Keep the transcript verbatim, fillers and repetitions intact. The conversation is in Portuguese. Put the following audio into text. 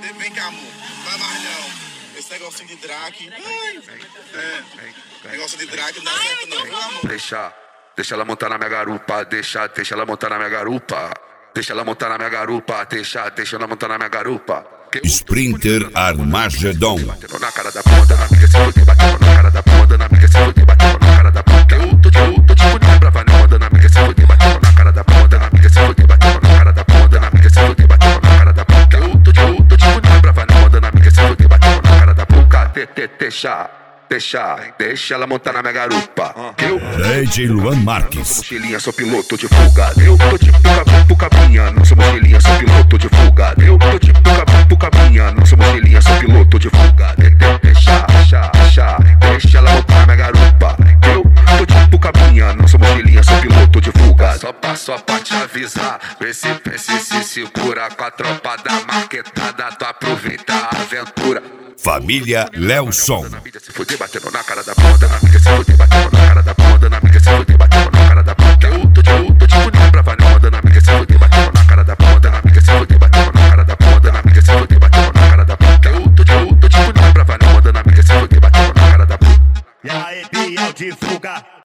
Vem cá, amor. Vai mais não. Esse negocinho de drag. É. Negócio de drag não dá certo, não. Viu, amor? Deixa, deixa ela montar na minha garupa. Deixa, deixa ela montar na minha garupa. Deixa ela montar na minha garupa. Deixa, deixa ela montar na minha garupa. Sprinter Armagedon. Batendo na cara da ponta, na amiga, se fuder. Batendo na cara da ponta, na amiga, se fuder. Batendo na cara da ponta. Eu tô de tô tipo de brava, não manda na amiga, se fuder. Batendo na cara da ponta, na amiga, se fuder. Batendo na cara da ponta, na amiga, se fuder. Batendo na cara da ponta. Eu tô de tô tipo de brava, não manda na amiga, se fuder. Batendo na cara da ponta. Deixa, deixa, deixa ela montar na minha garupa. Eu D J Luan Marques. sou mochilinha, sou piloto de fuga. Eu tô tipo cabinha, não sou mochilinha, sou piloto de fuga. Eu tô tipo cabinha, não sou mochilinha, sou piloto de fuga. Deixa, deixa, deixa, deixa ela montar na minha garupa. Eu tô tipo cabinha, não sou mochilinha, sou piloto de fuga. Só passo a pra te avisar, vê se pense se segura com a tropa da marquetada. Tu aproveita a aventura. Família Lelson. Na mídia se fuder, batendo na cara da ponta. Na mídia se fuder, batendo na cara da ponta. Na mídia se fuder, batendo na cara da ponta. Eu tô de tô tipo de brava, não manda. Na mídia se fuder, batendo na cara da ponta. Na mídia se fuder, batendo na cara da ponta. Na mídia se fuder, batendo na cara da ponta. Eu tô de tô tipo de brava, não manda. Na mídia se fuder, batendo na cara da ponta. E aí, Biel de fuga.